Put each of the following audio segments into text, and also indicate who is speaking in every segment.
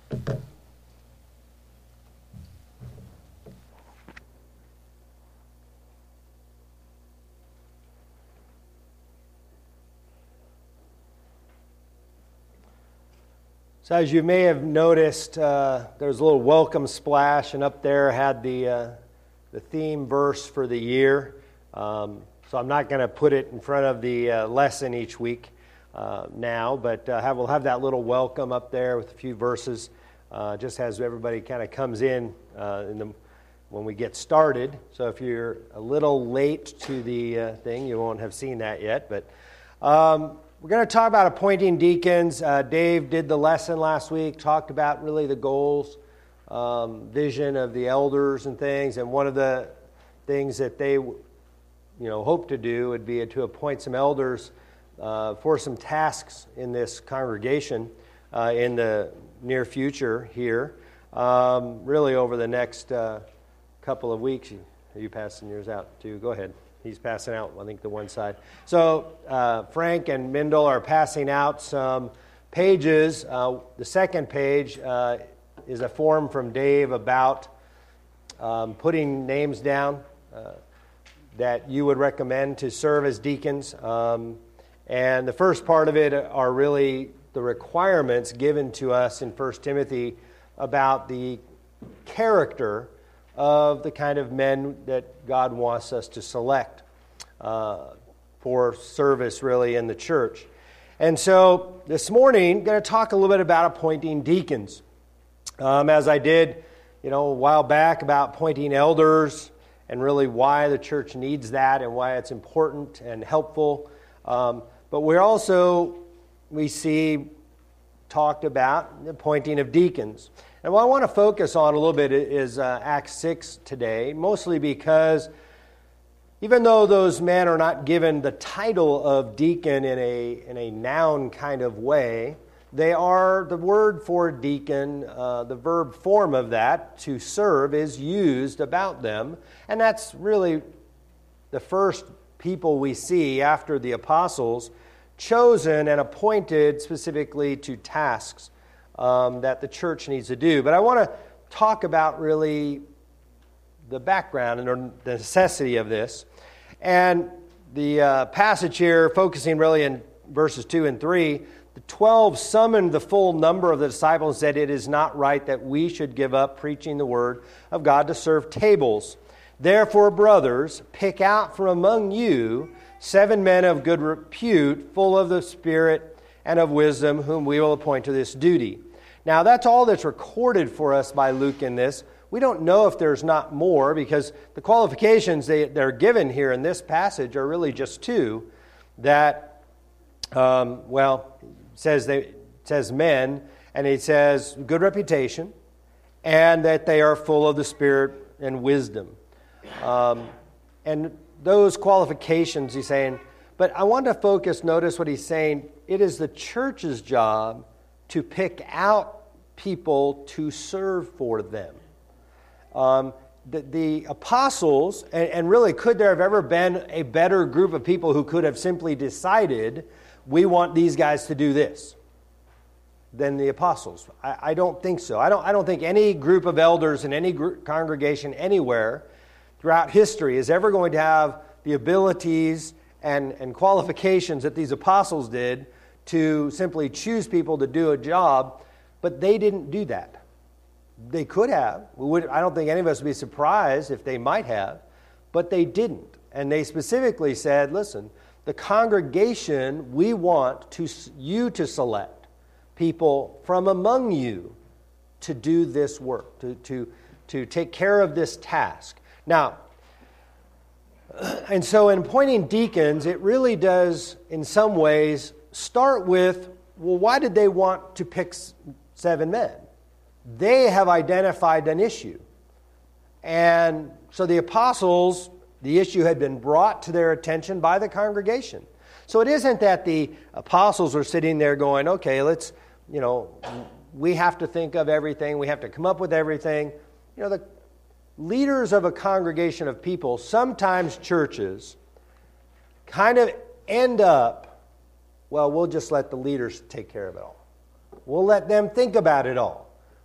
Speaker 1: So as you may have noticed, there's a little welcome splash, and up there had the theme verse for the year. So I'm not going to put it in front of the lesson each week now, but we'll have that little welcome up there with a few verses, just as everybody kind of comes in when we get started. So if you're a little late to the thing, you won't have seen that yet, but we're going to talk about appointing deacons. Dave did the lesson last week, talked about really the goals, vision of the elders and things. And one of the things that they, hope to do would be to appoint some elders for some tasks in this congregation in the near future here. Really over the next couple of weeks. Are you passing yours out too? Go ahead. He's passing out, I think, the one side. So Frank and Mindel are passing out some pages. The second page is a form from Dave about putting names down that you would recommend to serve as deacons. And the first part of it are really the requirements given to us in 1 Timothy about the character of the kind of men that God wants us to select for service really in the church. And so this morning, I'm going to talk a little bit about appointing deacons. As I did, a while back about appointing elders and really why the church needs that and why it's important and helpful. But we see talked about the appointing of deacons. And what I want to focus on a little bit is Acts 6 today, mostly because even though those men are not given the title of deacon in a noun kind of way, they are the word for deacon, the verb form of that, to serve, is used about them. And that's really the first people we see after the apostles chosen and appointed specifically to tasks that the church needs to do. But I want to talk about really the background and the necessity of this. And the passage here, focusing really in verses 2 and 3, the 12 summoned the full number of the disciples and said, "It is not right that we should give up preaching the word of God to serve tables. Therefore, brothers, pick out from among you 7 men of good repute, full of the Spirit and of wisdom, whom we will appoint to this duty." Now, that's all that's recorded for us by Luke in this. We don't know if there's not more, because the qualifications they're given here in this passage are really just 2. That, it says men, and it says good reputation, and that they are full of the Spirit and wisdom. And those qualifications, he's saying, but I want to focus, notice what he's saying, it is the church's job to pick out people to serve for them. The apostles, and really could there have ever been a better group of people who could have simply decided, we want these guys to do this, than the apostles? I don't think so. I don't think any group of elders in any congregation anywhere throughout history is ever going to have the abilities and qualifications that these apostles did to simply choose people to do a job, but they didn't do that. They could have. I don't think any of us would be surprised if they might have, but they didn't. And they specifically said, listen, the congregation, we want you to select people from among you to do this work, to take care of this task. Now, and so in appointing deacons, it really does, in some ways, start with, well, why did they want to pick 7 men? They have identified an issue. And so the apostles, the issue had been brought to their attention by the congregation. So it isn't that the apostles are sitting there going, okay, let's, we have to think of everything, we have to come up with everything. The leaders of a congregation of people, sometimes churches, kind of end up, well, we'll just let the leaders take care of it all. We'll let them think about it all.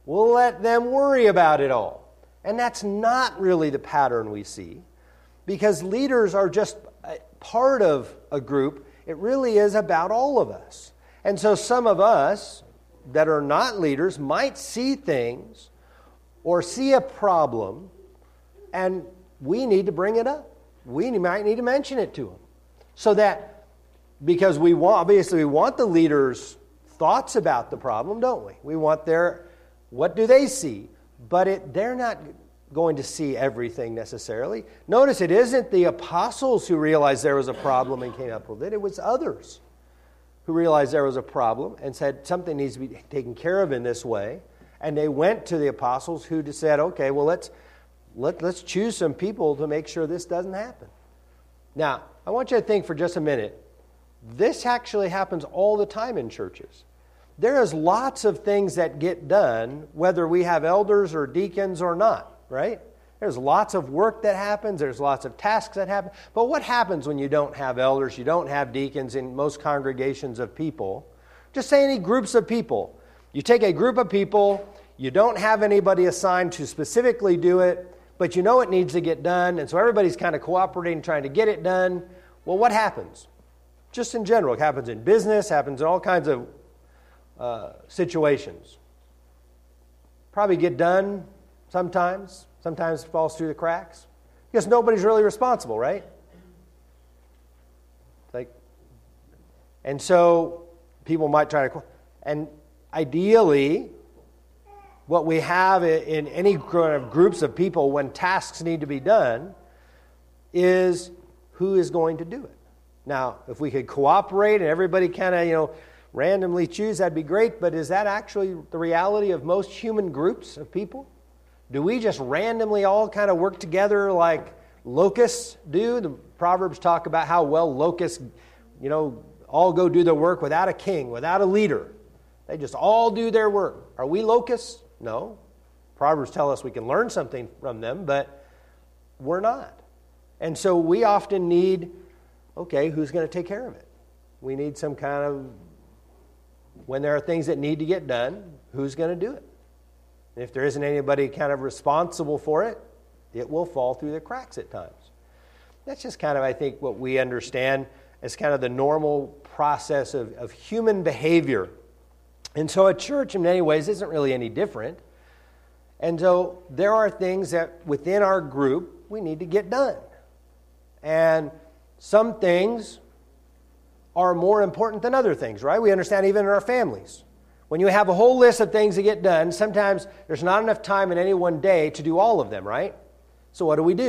Speaker 1: We'll let them worry about it all. And that's not really the pattern we see, because leaders are just part of a group. It really is about all of us. And so some of us that are not leaders might see things or see a problem, and we need to bring it up. We might need to mention it to them. So that, because we want the leaders' thoughts about the problem, don't we? We want what do they see? But they're not going to see everything necessarily. Notice it isn't the apostles who realized there was a problem and came up with it. It was others who realized there was a problem and said something needs to be taken care of in this way. And they went to the apostles who just said, okay, well, let's choose some people to make sure this doesn't happen. Now, I want you to think for just a minute. This actually happens all the time in churches. There is lots of things that get done, whether we have elders or deacons or not, right? There's lots of work that happens. There's lots of tasks that happen. But what happens when you don't have elders, you don't have deacons in most congregations of people? Just say any groups of people. You take a group of people, you don't have anybody assigned to specifically do it, but you know it needs to get done, and so everybody's kind of cooperating, trying to get it done. Well, what happens? Just in general, it happens in business, happens in all kinds of situations. Probably get done sometimes it falls through the cracks, because nobody's really responsible, right? And so people might try to, and ideally, what we have in any groups of people when tasks need to be done is who is going to do it. Now, if we could cooperate and everybody kind of, randomly choose, that'd be great, but is that actually the reality of most human groups of people? Do we just randomly all kind of work together like locusts do? The Proverbs talk about how well locusts, all go do their work without a king, without a leader. They just all do their work. Are we locusts? No. Proverbs tell us we can learn something from them, but we're not. And so we often need, okay, who's going to take care of it? We need some kind of, when there are things that need to get done, who's going to do it? And if there isn't anybody kind of responsible for it, it will fall through the cracks at times. That's just kind of, I think, what we understand as kind of the normal process of human behavior. And so a church, in many ways, isn't really any different. And so there are things that within our group we need to get done. And some things are more important than other things, right? We understand even in our families. When you have a whole list of things to get done, sometimes there's not enough time in any one day to do all of them, right? So what do? We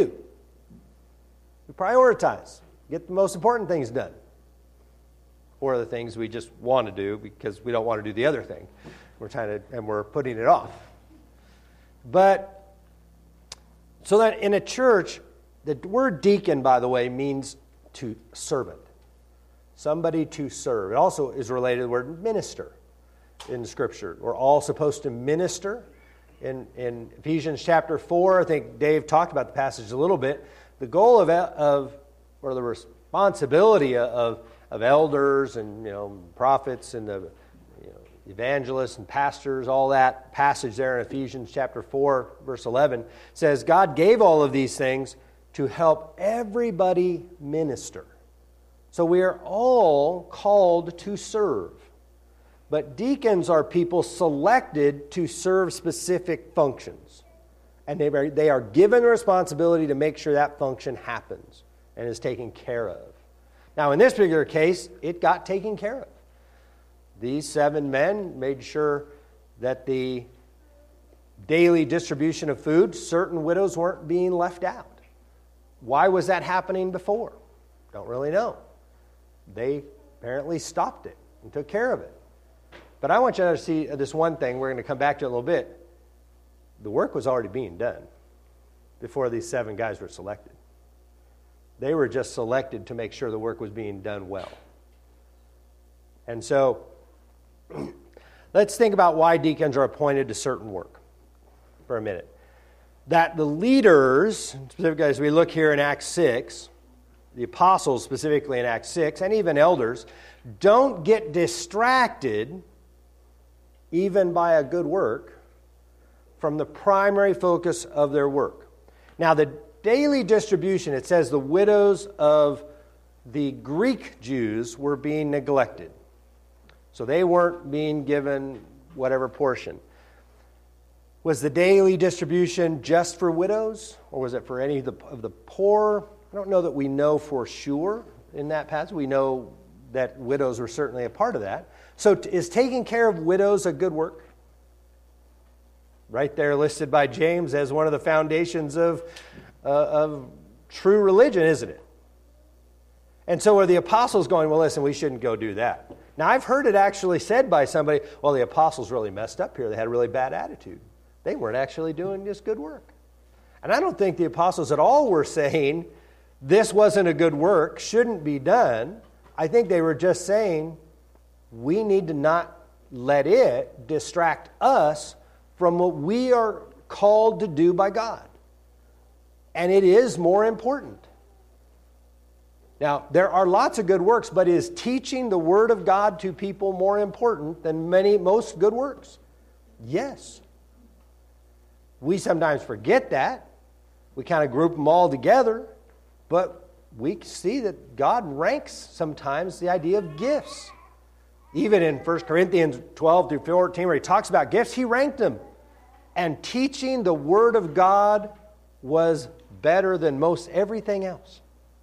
Speaker 1: prioritize, get the most important things done. Or the things we just want to do because we don't want to do the other thing. We're putting it off. But, so that in a church, the word deacon, by the way, means to servant. Somebody to serve. It also is related to the word minister in Scripture. We're all supposed to minister. In Ephesians chapter 4, I think Dave talked about the passage a little bit. The goal of the responsibility of elders and prophets and the evangelists and pastors, all that passage there in Ephesians chapter 4, verse 11, says God gave all of these things to help everybody minister. So we are all called to serve. But deacons are people selected to serve specific functions. And they are given the responsibility to make sure that function happens and is taken care of. Now, in this particular case, it got taken care of. These 7 men made sure that the daily distribution of food, certain widows weren't being left out. Why was that happening before? Don't really know. They apparently stopped it and took care of it. But I want you to see this one thing. We're going to come back to it in a little bit. The work was already being done before these 7 guys were selected. They were just selected to make sure the work was being done well. And so, let's think about why deacons are appointed to certain work for a minute. That the leaders, specifically as we look here in Acts 6, the apostles specifically in Acts 6, and even elders, don't get distracted even by a good work from the primary focus of their work. Now, the daily distribution, it says the widows of the Greek Jews were being neglected. So they weren't being given whatever portion. Was the daily distribution just for widows, or was it for any of the poor? I don't know that we know for sure in that passage. We know that widows were certainly a part of that. So is taking care of widows a good work? Right there listed by James as one of the foundations of true religion, isn't it? And so are the apostles going, well, listen, we shouldn't go do that. Now, I've heard it actually said by somebody, well, the apostles really messed up here. They had a really bad attitude. They weren't actually doing just good work. And I don't think the apostles at all were saying this wasn't a good work, shouldn't be done. I think they were just saying we need to not let it distract us from what we are called to do by God. And it is more important. Now, there are lots of good works, but is teaching the Word of God to people more important than most good works? Yes. We sometimes forget that. We kind of group them all together, but we see that God ranks sometimes the idea of gifts. Even in 1 Corinthians 12 through 14, where he talks about gifts, he ranked them. And teaching the Word of God was better than most everything else.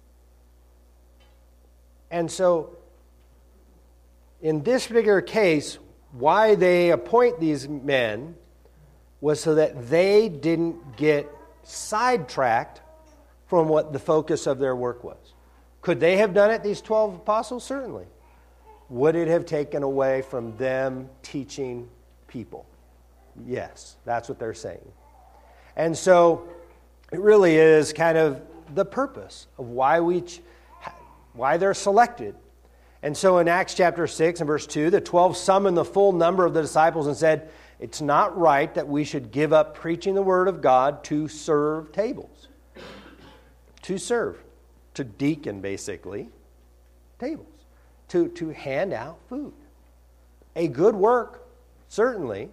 Speaker 1: And so, in this particular case, why they appoint these men was so that they didn't get sidetracked from what the focus of their work was. Could they have done it, these 12 apostles? Certainly. Would it have taken away from them teaching people? Yes, that's what they're saying. And so, it really is kind of the purpose of why they're selected. And so in Acts chapter 6 and verse 2, the 12 summoned the full number of the disciples and said, it's not right that we should give up preaching the word of God to serve tables. To serve. To deacon, basically, tables. To hand out food. A good work, certainly,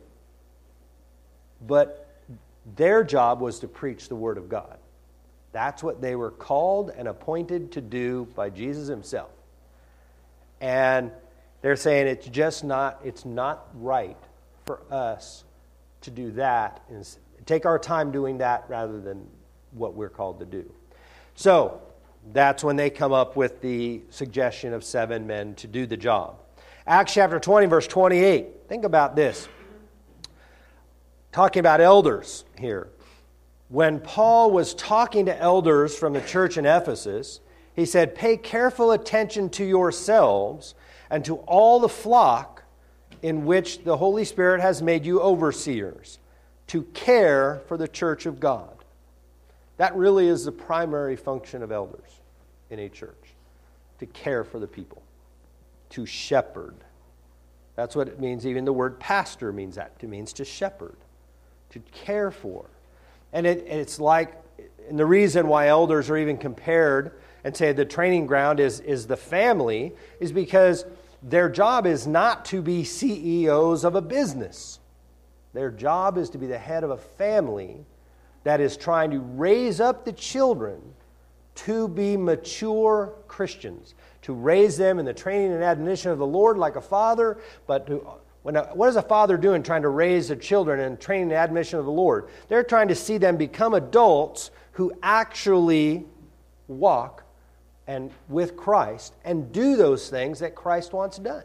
Speaker 1: but their job was to preach the word of God. That's what they were called and appointed to do by Jesus himself. And they're saying it's not right for us to do that and take our time doing that rather than what we're called to do. So that's when they come up with the suggestion of 7 men to do the job. Acts chapter 20, verse 28. Think about this. Talking about elders here. When Paul was talking to elders from the church in Ephesus, he said, pay careful attention to yourselves and to all the flock in which the Holy Spirit has made you overseers, to care for the church of God. That really is the primary function of elders in a church, to care for the people, to shepherd. That's what it means. Even the word pastor means that. It means to shepherd, to care for. And it's like, and the reason why elders are even compared and say the training ground is the family is because their job is not to be CEOs of a business. Their job is to be the head of a family that is trying to raise up the children to be mature Christians, to raise them in the training and admonition of the Lord like a father, but what is a father doing trying to raise their children and training and admonition of the Lord? They're trying to see them become adults who actually walk and with Christ and do those things that Christ wants done.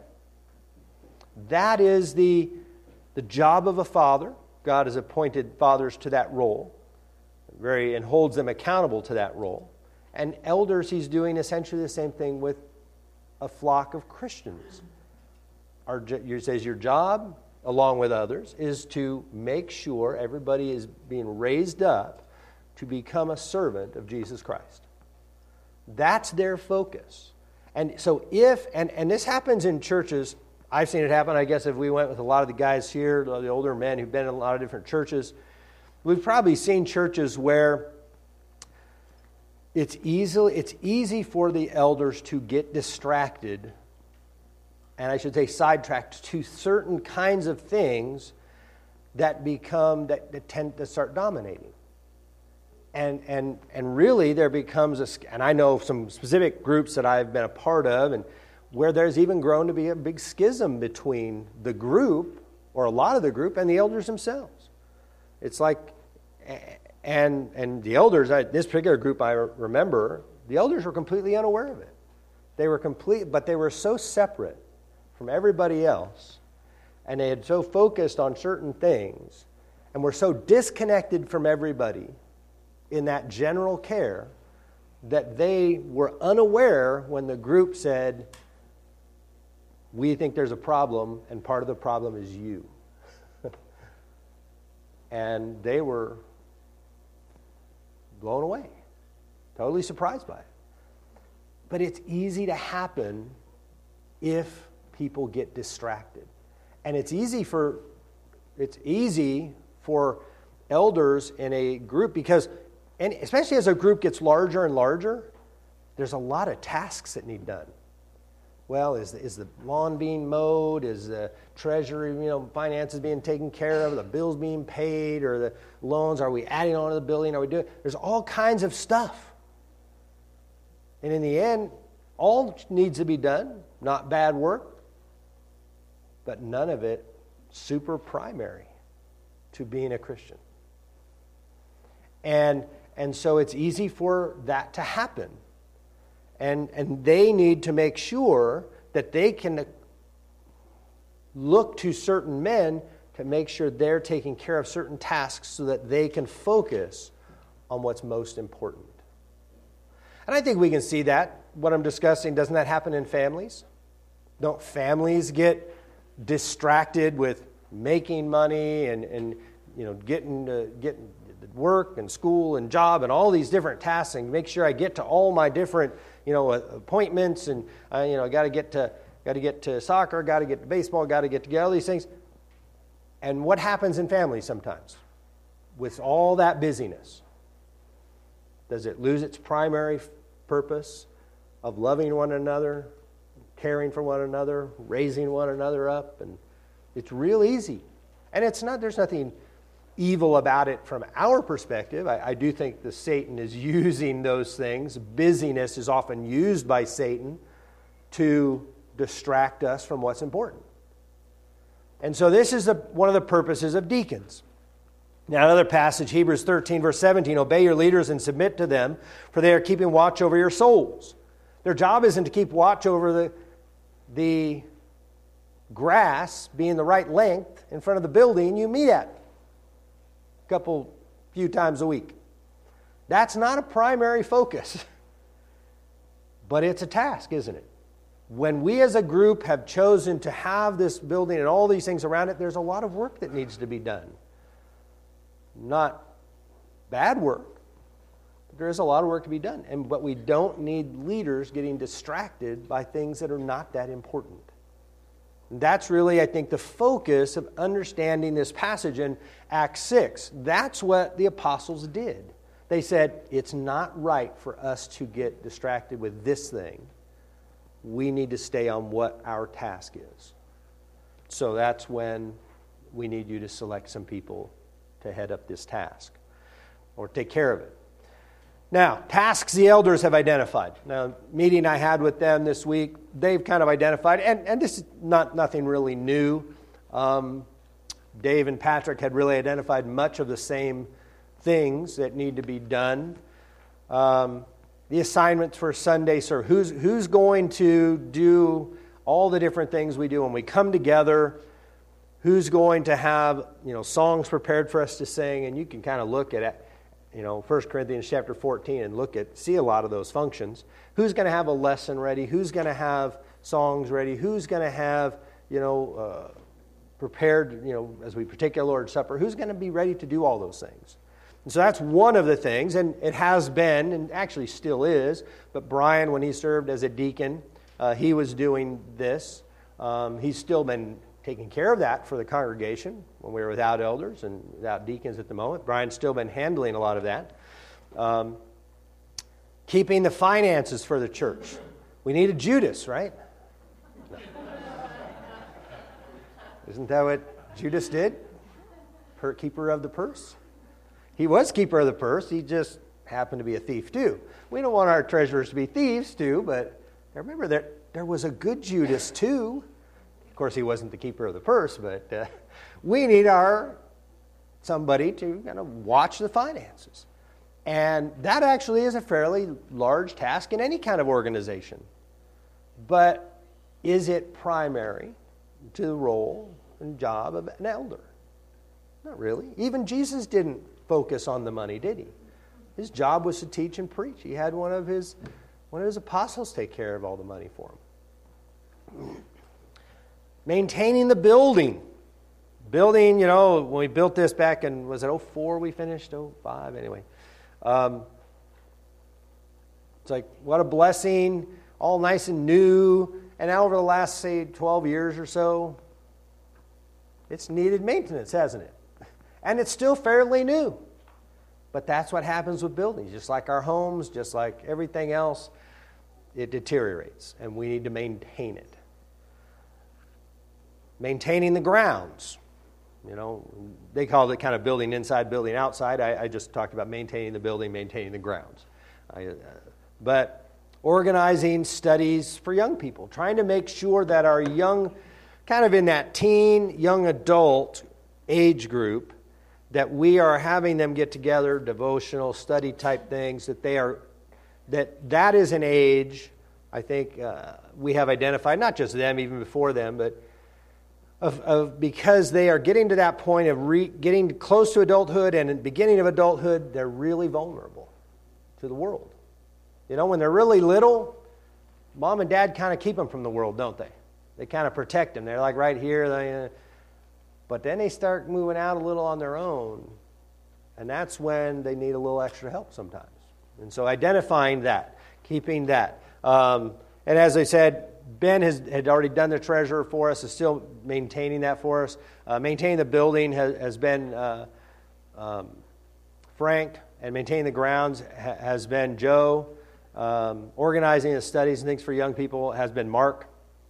Speaker 1: That is the job of a father. God has appointed fathers to that role and holds them accountable to that role. And elders, he's doing essentially the same thing with a flock of Christians. Says your job, along with others, is to make sure everybody is being raised up to become a servant of Jesus Christ. That's their focus. And so and this happens in churches, I've seen it happen, I guess if we went with a lot of the guys here, the older men who've been in a lot of different churches, we've probably seen churches where it's easy for the elders to get distracted, and I should say sidetracked to certain kinds of things that tend to start dominating. And really there becomes and I know some specific groups that I've been a part of, and where there's even grown to be a big schism between the group, or a lot of the group, and the elders themselves. It's like, and the elders, this particular group I remember, the elders were completely unaware of it. But they were so separate from everybody else, and they had so focused on certain things, and were so disconnected from everybody in that general care, that they were unaware when the group said, "We think there's a problem, and part of the problem is you." And they were blown away, totally surprised by it. But it's easy to happen if people get distracted. And it's easy for elders in a group because, and especially as a group gets larger and larger, there's a lot of tasks that need done. Well, is the lawn being mowed? Is the treasury, finances being taken care of? The bills being paid? Or the loans? Are we adding on to the building? Are we doing? There's all kinds of stuff. And in the end, all needs to be done. Not bad work, but none of it super primary to being a Christian. And so it's easy for that to happen. And they need to make sure that they can look to certain men to make sure they're taking care of certain tasks so that they can focus on what's most important. And I think we can see that. What I'm discussing, doesn't that happen in families? Don't families get distracted with making money and getting work and school and job and all these different tasks, and make sure I get to all my different appointments, and got to get to soccer, got to get to baseball, got to get to all these things. And what happens in families sometimes with all that busyness? Does it lose its primary purpose of loving one another, caring for one another, raising one another up? And it's real easy. And there's nothing evil about it from our perspective. I do think that Satan is using those things. Busyness is often used by Satan to distract us from what's important. And so this is one of the purposes of deacons. Now, another passage, Hebrews 13, verse 17, "Obey your leaders and submit to them, for they are keeping watch over your souls." Their job isn't to keep watch over the grass being the right length in front of the building you meet at few times a week. That's not a primary focus. But it's a task, isn't it? When we as a group have chosen to have this building and all these things around it, there's a lot of work that needs to be done. Not bad work, but there is a lot of work to be done. But we don't need leaders getting distracted by things that are not that important. And that's really, I think, the focus of understanding this passage in Acts 6. That's what the apostles did. They said, it's not right for us to get distracted with this thing. We need to stay on what our task is. So that's when we need you to select some people to head up this task or take care of it. Now, tasks the elders have identified. Now, meeting I had with them this week, they've kind of identified, and this is nothing really new. Dave and Patrick had really identified much of the same things that need to be done. The assignments for Sunday service. Who's going to do all the different things we do when we come together? Who's going to have songs prepared for us to sing? And you can kind of look at it. 1 Corinthians chapter 14 and see a lot of those functions. Who's going to have a lesson ready? Who's going to have songs ready? Who's going to have, prepared, as we partake our Lord's Supper? Who's going to be ready to do all those things? And so that's one of the things, and it has been, and actually still is, but Brian, when he served as a deacon, he was doing this. He's still been taking care of that for the congregation when we were without elders and without deacons at the moment. Brian's still been handling a lot of that. Keeping the finances for the church. We need a Judas, right? No. Isn't that what Judas did? keeper of the purse. He was keeper of the purse. He just happened to be a thief too. We don't want our treasurers to be thieves too, but remember there was a good Judas too. Of course, he wasn't the keeper of the purse, but we need somebody to kind of watch the finances. And that actually is a fairly large task in any kind of organization. But is it primary to the role and job of an elder? Not really. Even Jesus didn't focus on the money, did he? His job was to teach and preach. He had one of his apostles take care of all the money for him. Maintaining the building. Building, when we built this back in, was it 2004 we finished? 2005, anyway. It's like, what a blessing, all nice and new. And now over the last, say, 12 years or so, it's needed maintenance, hasn't it? And it's still fairly new. But that's what happens with buildings. Just like our homes, just like everything else, it deteriorates. And we need to maintain it. Maintaining the grounds. They called it kind of building inside, building outside. I just talked about maintaining the building, maintaining the grounds. But organizing studies for young people, trying to make sure that our young, kind of in that teen, young adult age group, that we are having them get together, devotional, study type things, that is an age, I think we have identified, not just them, even before them, but because they are getting to that point of getting close to adulthood and in the beginning of adulthood, they're really vulnerable to the world. When they're really little, mom and dad kind of keep them from the world, don't they? They kind of protect them. They're like right here. But then they start moving out a little on their own, and that's when they need a little extra help sometimes. And so identifying that, keeping that. And as I said, Ben had already done the treasurer for us, is still maintaining that for us. Maintaining the building has been Frank, and maintaining the grounds has been Joe. Organizing the studies and things for young people has been Mark.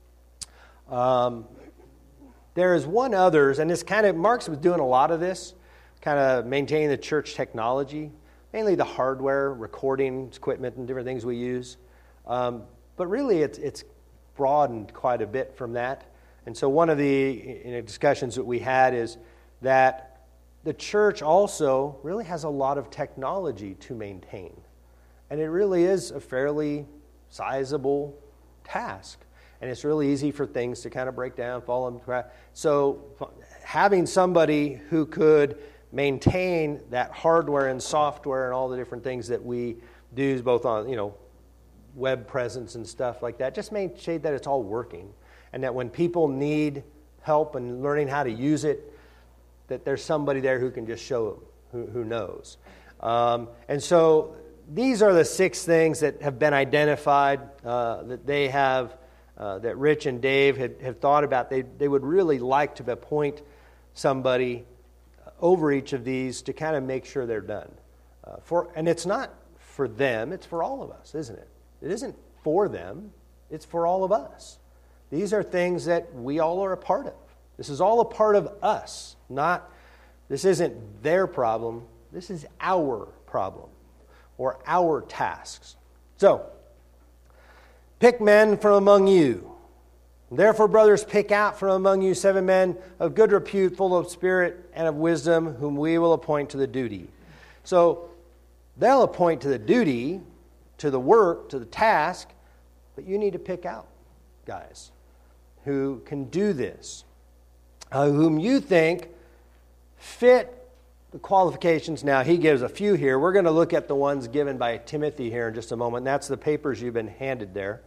Speaker 1: There is one others, and this kind of, Mark's was doing a lot of this, kind of maintaining the church technology, mainly the hardware, recording equipment and different things we use. But really it's broadened quite a bit from that. And so one of the discussions that we had is that the church also really has a lot of technology to maintain. And it really is a fairly sizable task. And it's really easy for things to kind of break down, fall into crap. So having somebody who could maintain that hardware and software and all the different things that we do, both on, web presence and stuff like that, just make sure that it's all working. And that when people need help and learning how to use it, that there's somebody there who can just show them, who knows. And so these are the 6 things that have been identified that they have, that Rich and Dave have thought about. They would really like to appoint somebody over each of these to kind of make sure they're done. And it's not for them, it's for all of us, isn't it? It isn't for them, it's for all of us. These are things that we all are a part of. This is all a part of us, this isn't their problem, this is our problem, or our tasks. So, pick men from among you. Therefore, brothers, pick out from among you 7 men of good repute, full of spirit and of wisdom, whom we will appoint to the duty. So, they'll appoint to the duty, to the work, to the task, but you need to pick out guys who can do this, whom you think fit the qualifications. Now, he gives a few here. We're going to look at the ones given by Timothy here in just a moment. That's the papers you've been handed there.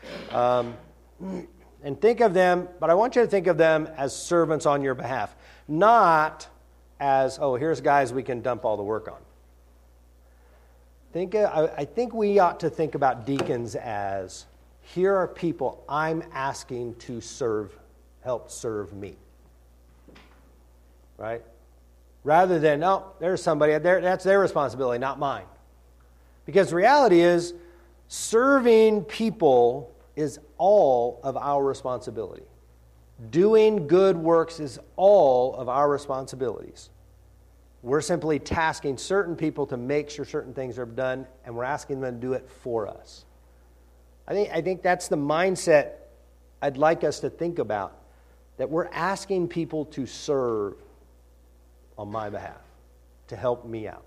Speaker 1: And think of them, but I want you to think of them as servants on your behalf, not as, here's guys we can dump all the work on. I think we ought to think about deacons as, here are people I'm asking to help serve me. Right? Rather than, there's somebody, that's their responsibility, not mine. Because the reality is, serving people is all of our responsibility. Doing good works is all of our responsibilities. We're simply tasking certain people to make sure certain things are done, and we're asking them to do it for us. I think that's the mindset I'd like us to think about, that we're asking people to serve on my behalf, to help me out.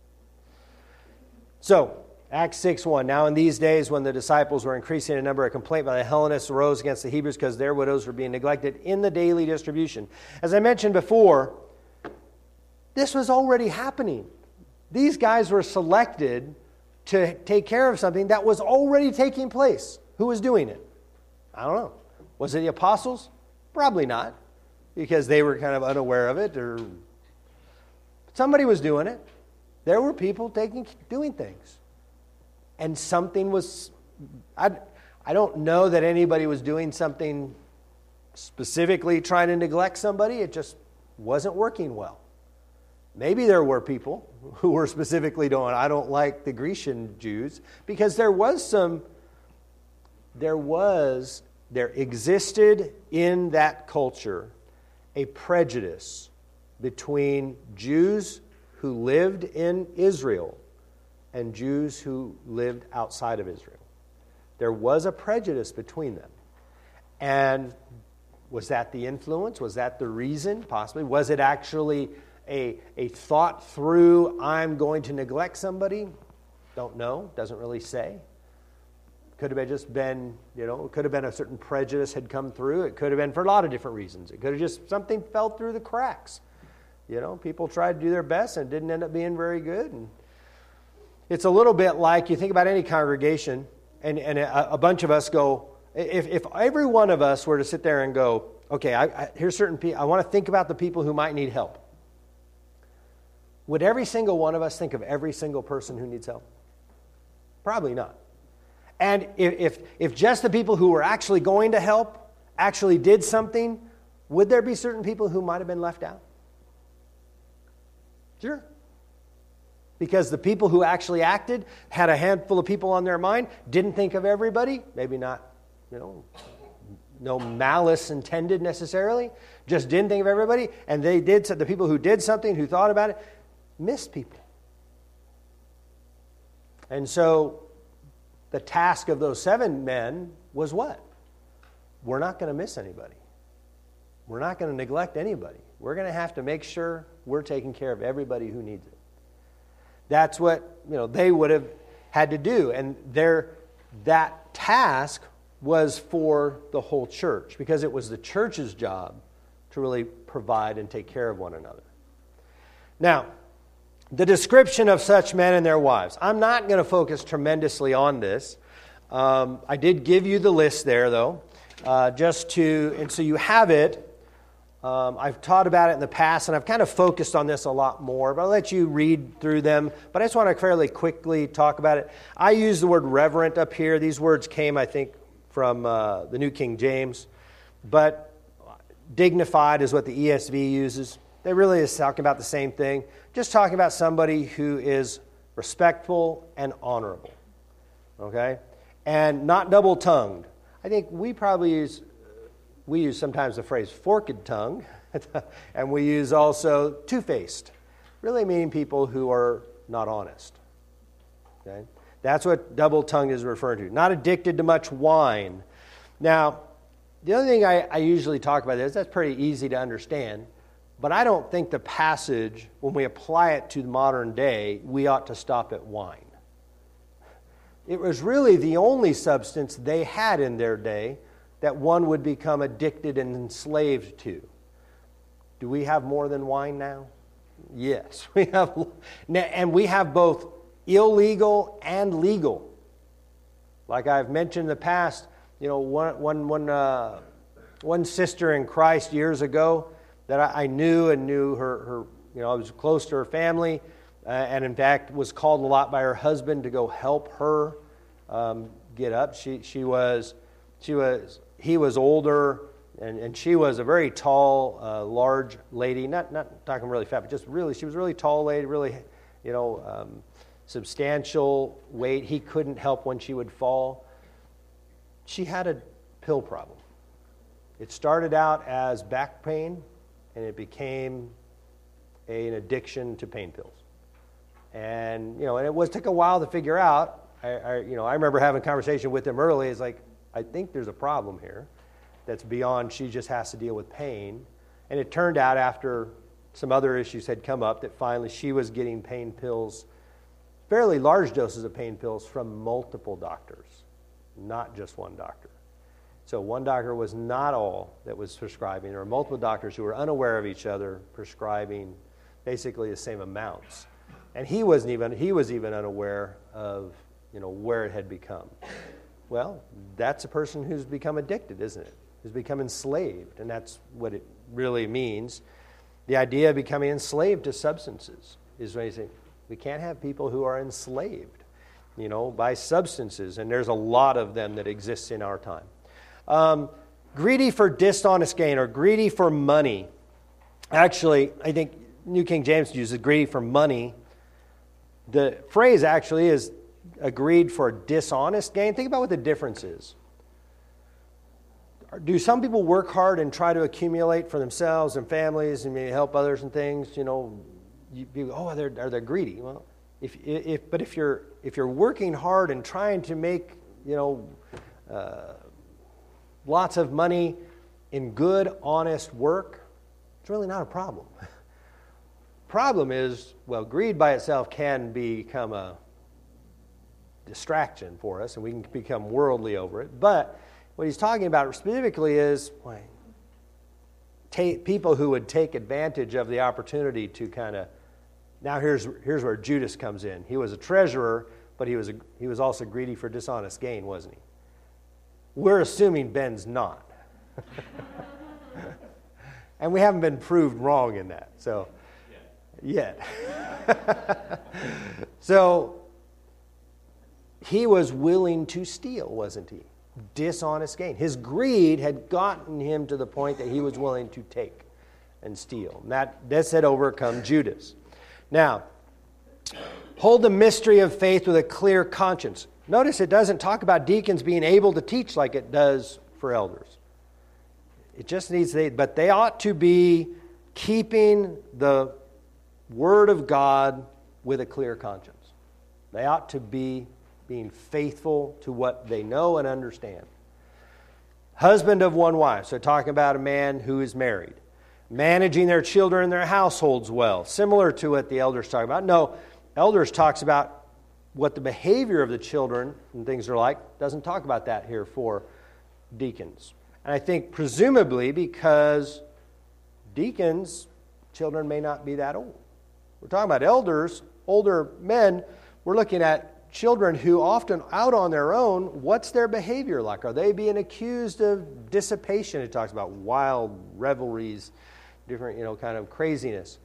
Speaker 1: So, Acts 6:1, now in these days when the disciples were increasing in number, a complaint by the Hellenists arose against the Hebrews because their widows were being neglected in the daily distribution. As I mentioned before, this was already happening. These guys were selected to take care of something that was already taking place. Who was doing it? I don't know. Was it the apostles? Probably not, because they were kind of unaware of it, or somebody was doing it. There were people doing things. And something was, I don't know that anybody was doing something specifically trying to neglect somebody. It just wasn't working well. Maybe there were people who were specifically doing, I don't like the Grecian Jews, because there existed in that culture a prejudice between Jews who lived in Israel and Jews who lived outside of Israel. There was a prejudice between them. And was that the influence? Was that the reason? Possibly. Was it actually a thought through, I'm going to neglect somebody? Don't know. Doesn't really say. Could have just been, it could have been a certain prejudice had come through. It could have been for a lot of different reasons. It could have just, something fell through the cracks. People tried to do their best and it didn't end up being very good. And it's a little bit like, you think about any congregation, and a bunch of us go, if every one of us were to sit there and go, okay, here's certain people, I want to think about the people who might need help. Would every single one of us think of every single person who needs help? Probably not. And if just the people who were actually going to help actually did something, would there be certain people who might have been left out? Sure. Because the people who actually acted had a handful of people on their mind, didn't think of everybody, maybe not, no malice intended necessarily, just didn't think of everybody, and the people who did something, who thought about it, missed people. And so the task of those 7 men was what? We're not going to miss anybody. We're not going to neglect anybody. We're going to have to make sure we're taking care of everybody who needs it. That's what they would have had to do. And that task was for the whole church, because it was the church's job to really provide and take care of one another. Now, the description of such men and their wives. I'm not going to focus tremendously on this. I did give you the list there, though, and so you have it. I've taught about it in the past, and I've kind of focused on this a lot more, but I'll let you read through them. But I just want to fairly quickly talk about it. I use the word reverent up here. These words came, I think, from the New King James. But dignified is what the ESV uses. They really is talking about the same thing. Just talking about somebody who is respectful and honorable. Okay? And not double-tongued. I think we use sometimes the phrase forked tongue, and we use also two-faced, really meaning people who are not honest. Okay? That's what double-tongued is referring to. Not addicted to much wine. Now, the other thing I usually talk about is that's pretty easy to understand, but I don't think the passage, when we apply it to the modern day, we ought to stop at wine. It was really the only substance they had in their day that one would become addicted and enslaved to. Do we have more than wine now? Yes, we have, and we have both illegal and legal. Like I've mentioned in the past, one sister in Christ years ago that I knew her. I was close to her family, and in fact was called a lot by her husband to go help her get up. He was older, and she was a very tall, large lady. Not talking really fat, but just really, she was a really tall lady, really, substantial weight. He couldn't help when she would fall. She had a pill problem. It started out as back pain, and it became an addiction to pain pills. And, and it took a while to figure out. I remember having a conversation with him early. It's like, I think there's a problem here that's beyond she just has to deal with pain. And it turned out after some other issues had come up that finally she was getting pain pills, fairly large doses of pain pills from multiple doctors, not just one doctor. So one doctor was not all that was prescribing. There were multiple doctors who were unaware of each other prescribing basically the same amounts. And he was even unaware of, where it had become. Well, that's a person who's become addicted, isn't it? Who's become enslaved, and that's what it really means. The idea of becoming enslaved to substances is when you say, we can't have people who are enslaved, by substances, and there's a lot of them that exist in our time. Greedy for dishonest gain or greedy for money. Actually, I think New King James uses greedy for money. The phrase actually is agreed for dishonest gain. Think about what the difference is. Do some people work hard and try to accumulate for themselves and families and maybe help others and things? Are they greedy? Well, if you're working hard and trying to make lots of money in good, honest work, it's really not a problem. Problem is, greed by itself can become a distraction for us, and we can become worldly over it. But what he's talking about specifically is people who would take advantage of the opportunity to kind of. Now here's where Judas comes in. He was a treasurer, but he was also greedy for dishonest gain, wasn't he? We're assuming Ben's not, and we haven't been proved wrong in that. So yet. So he was willing to steal, wasn't he? Dishonest gain. His greed had gotten him to the point that he was willing to take and steal. And this had overcome Judas. Now, hold the mystery of faith with a clear conscience. Notice it doesn't talk about deacons being able to teach like it does for elders. It just needs but they ought to be keeping the Word of God with a clear conscience. They ought to be being faithful to what they know and understand. Husband of one wife, so talking about a man who is married. Managing their children and their households well, similar to what the elders talk about. No, elders talks about what the behavior of the children and things are like. Doesn't talk about that here for deacons. And I think presumably because deacons, children may not be that old. We're talking about elders, older men. We're looking at children who often out on their own, what's their behavior like? Are they being accused of dissipation? It talks about wild revelries, different, kind of craziness.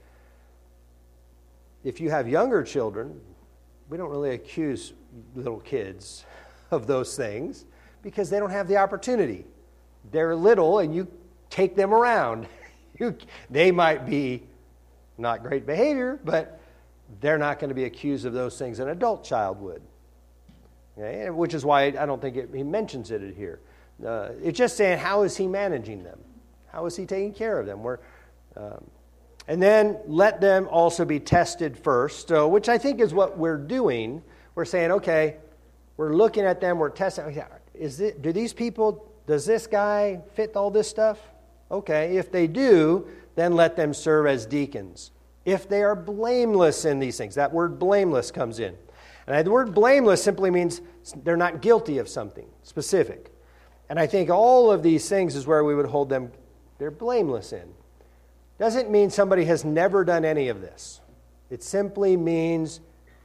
Speaker 1: If you have younger children, we don't really accuse little kids of those things because they don't have the opportunity. They're little and you take them around. They might be not great behavior, but they're not going to be accused of those things an adult child would. Okay? Which is why I don't think he mentions it here. It's just saying, how is he managing them? How is he taking care of them? And then let them also be tested first, so, which I think is what we're doing. We're saying, okay, we're looking at them, we're testing. Does this guy fit all this stuff? Okay, if they do, then let them serve as deacons. If they are blameless in these things, that word blameless comes in. And the word blameless simply means they're not guilty of something specific. And I think all of these things is where we would hold them, they're blameless in. Doesn't mean somebody has never done any of this. It simply means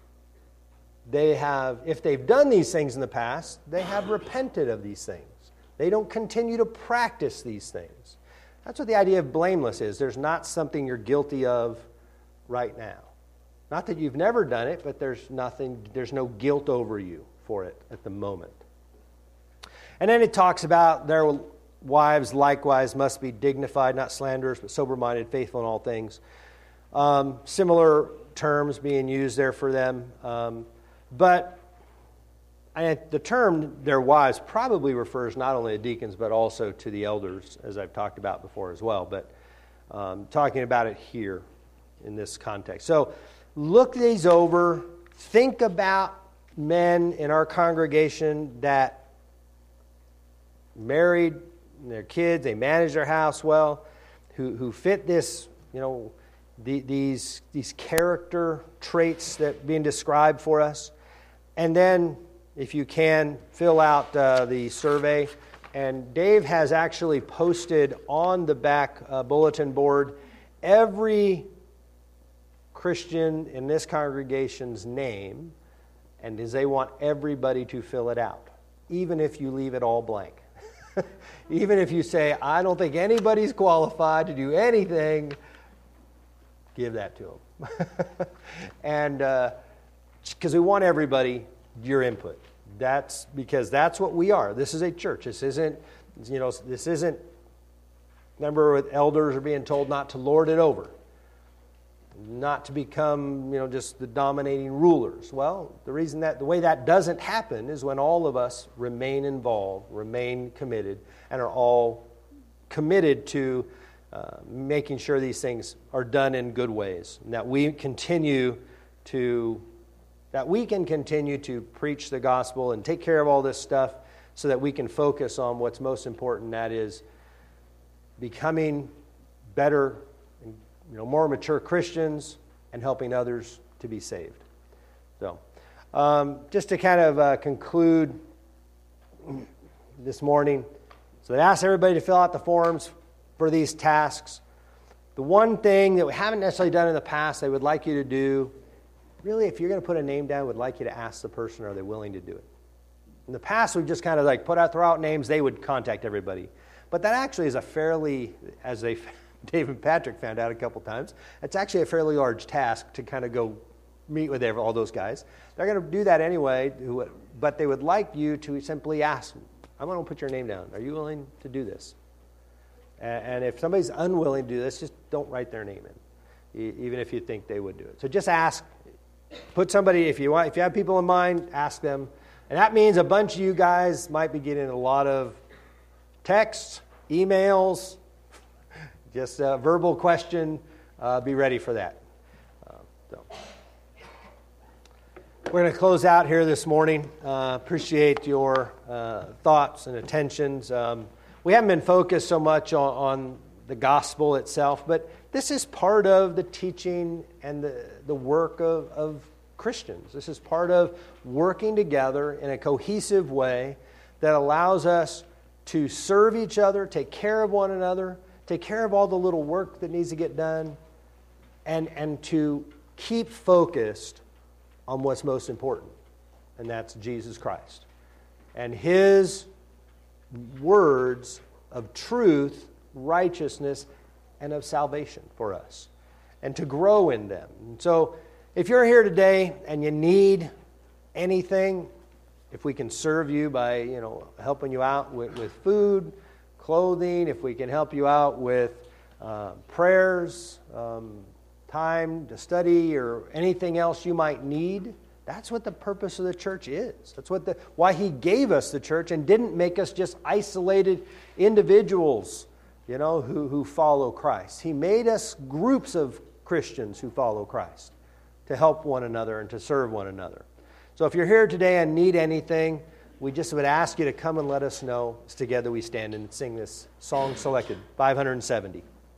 Speaker 1: if they've done these things in the past, they have repented of these things. They don't continue to practice these things. That's what the idea of blameless is. There's not something you're guilty of right now. Not that you've never done it, but there's no guilt over you for it at the moment. And then it talks about their wives likewise must be dignified, not slanderers, but sober-minded, faithful in all things. Similar terms being used there for them. But the term their wives probably refers not only to deacons, but also to the elders, as I've talked about before as well. But talking about it here in this context. So look these over. Think about men in our congregation that married their kids, they manage their house well, who fit this, these character traits that are being described for us. And then, if you can, fill out the survey. And Dave has actually posted on the back bulletin board every Christian in this congregation's name, and they want everybody to fill it out, even if you leave it all blank. Even if you say, I don't think anybody's qualified to do anything, give that to them. And because we want everybody, your input. That's because that's what we are. This is a church. This isn't, remember with elders are being told not to lord it over. Not to become, just the dominating rulers. Well, the way that doesn't happen is when all of us remain involved, remain committed, and are all committed to making sure these things are done in good ways, and that we can continue to preach the gospel and take care of all this stuff, so that we can focus on what's most important. That is becoming better, more mature Christians and helping others to be saved. So, just to kind of conclude this morning, so I asked everybody to fill out the forms for these tasks. The one thing that we haven't necessarily done in the past, they would like you to do, really, if you're going to put a name down, would like you to ask the person, are they willing to do it? In the past, we've just kind of throw out names, they would contact everybody. But that actually is a fairly, Dave and Patrick found out a couple times, it's actually a fairly large task to kind of go meet with all those guys. They're going to do that anyway, but they would like you to simply ask, I'm going to put your name down. Are you willing to do this? And if somebody's unwilling to do this, just don't write their name in, even if you think they would do it. So just ask. Put somebody, if you have people in mind, ask them. And that means a bunch of you guys might be getting a lot of texts, emails, just a verbal question. Be ready for that. We're going to close out here this morning. Appreciate your thoughts and attentions. We haven't been focused so much on the gospel itself, but this is part of the teaching and the work of Christians. This is part of working together in a cohesive way that allows us to serve each other, take care of one another, take care of all the little work that needs to get done, and to keep focused on what's most important, and that's Jesus Christ and His words of truth, righteousness, and of salvation for us, and to grow in them. And so if you're here today and you need anything, if we can serve you by helping you out with food, clothing, if we can help you out with prayers, time to study, or anything else you might need, that's what the purpose of the church is. That's why He gave us the church and didn't make us just isolated individuals, who follow Christ. He made us groups of Christians who follow Christ to help one another and to serve one another. So if you're here today and need anything, we just would ask you to come and let us know. As together we stand and sing this song selected, 570.